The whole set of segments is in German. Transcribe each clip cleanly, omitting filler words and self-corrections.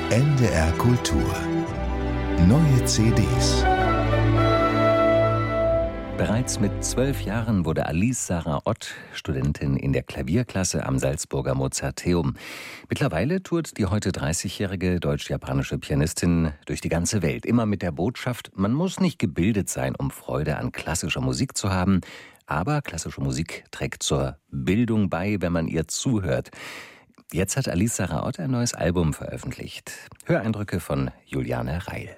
NDR Kultur. Neue CDs. Bereits mit 12 Jahren wurde Alice Sarah Ott Studentin in der Klavierklasse am Salzburger Mozarteum. Mittlerweile tourt die heute 30-jährige deutsch-japanische Pianistin durch die ganze Welt. Immer mit der Botschaft, man muss nicht gebildet sein, um Freude an klassischer Musik zu haben. Aber klassische Musik trägt zur Bildung bei, wenn man ihr zuhört. Jetzt hat Alice Sarah Ott ein neues Album veröffentlicht. Höreindrücke von Juliane Reil.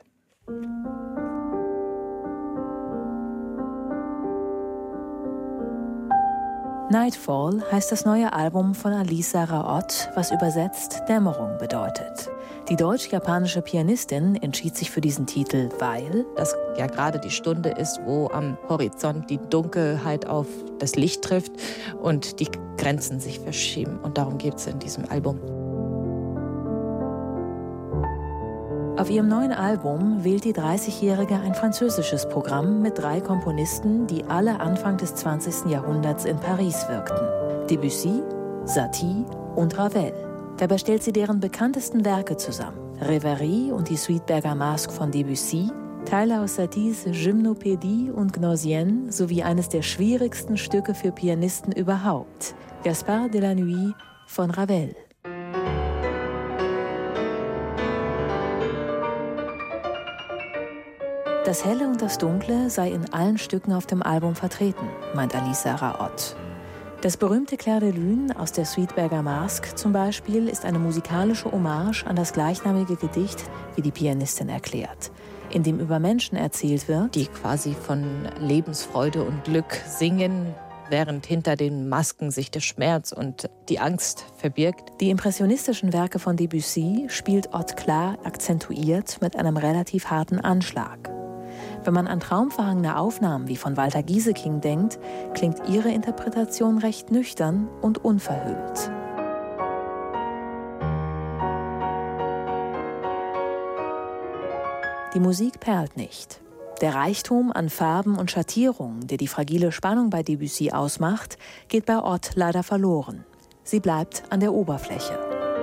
Nightfall heißt das neue Album von Alice Sarah Ott, was übersetzt Dämmerung bedeutet. Die deutsch-japanische Pianistin entschied sich für diesen Titel, weil das ja gerade die Stunde ist, wo am Horizont die Dunkelheit auf das Licht trifft und die Grenzen sich verschieben. Und darum geht es in diesem Album. Auf ihrem neuen Album wählt die 30-Jährige ein französisches Programm mit 3 Komponisten, die alle Anfang des 20. Jahrhunderts in Paris wirkten. Debussy, Satie und Ravel. Dabei stellt sie deren bekanntesten Werke zusammen. Rêverie und die Suite Bergamasque von Debussy, Teile aus Saties Gymnopédie und Gnossienne sowie eines der schwierigsten Stücke für Pianisten überhaupt, Gaspard de la Nuit von Ravel. Das Helle und das Dunkle sei in allen Stücken auf dem Album vertreten, meint Alice Sarah Ott. Das berühmte Clair de Lune aus der Suite Bergamasque zum Beispiel ist eine musikalische Hommage an das gleichnamige Gedicht, wie die Pianistin erklärt, in dem über Menschen erzählt wird, die quasi von Lebensfreude und Glück singen, während hinter den Masken sich der Schmerz und die Angst verbirgt. Die impressionistischen Werke von Debussy spielt Ott klar akzentuiert mit einem relativ harten Anschlag. Wenn man an traumverhangene Aufnahmen wie von Walter Gieseking denkt, klingt ihre Interpretation recht nüchtern und unverhüllt. Die Musik perlt nicht. Der Reichtum an Farben und Schattierungen, der die fragile Spannung bei Debussy ausmacht, geht bei Ott leider verloren. Sie bleibt an der Oberfläche.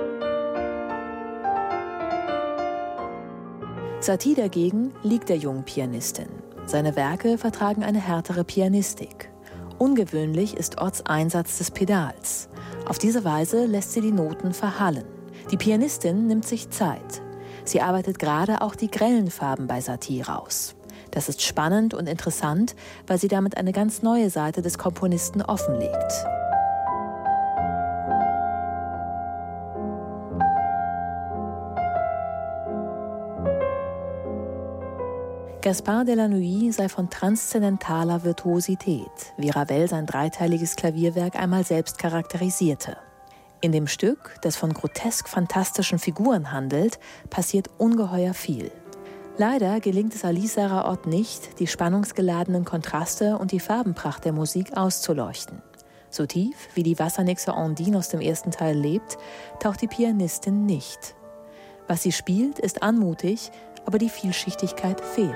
Satie dagegen liegt der jungen Pianistin. Seine Werke vertragen eine härtere Pianistik. Ungewöhnlich ist Otts Einsatz des Pedals. Auf diese Weise lässt sie die Noten verhallen. Die Pianistin nimmt sich Zeit. Sie arbeitet gerade auch die grellen Farben bei Satie raus. Das ist spannend und interessant, weil sie damit eine ganz neue Seite des Komponisten offenlegt. Gaspard de la Nuit sei von transzendentaler Virtuosität, wie Ravel sein dreiteiliges Klavierwerk einmal selbst charakterisierte. In dem Stück, das von grotesk fantastischen Figuren handelt, passiert ungeheuer viel. Leider gelingt es Alice Sarah Ott nicht, die spannungsgeladenen Kontraste und die Farbenpracht der Musik auszuleuchten. So tief, wie die Wassernixe Ondine aus dem ersten Teil lebt, taucht die Pianistin nicht. Was sie spielt, ist anmutig, aber die Vielschichtigkeit fehlt.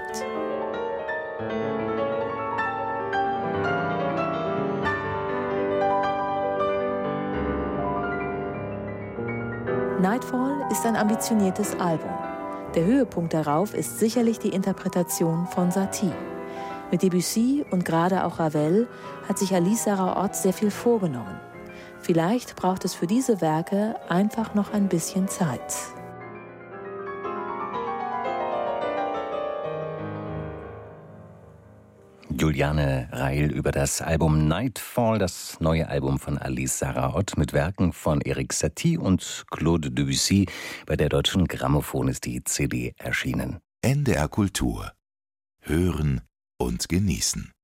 Nightfall ist ein ambitioniertes Album. Der Höhepunkt darauf ist sicherlich die Interpretation von Satie. Mit Debussy und gerade auch Ravel hat sich Alice Sarah Ott sehr viel vorgenommen. Vielleicht braucht es für diese Werke einfach noch ein bisschen Zeit. Juliane Reil über das Album Nightfall, das neue Album von Alice Sarah Ott mit Werken von Erik Satie und Claude Debussy. Bei der Deutschen Grammophon ist die CD erschienen. NDR Kultur. Hören und genießen.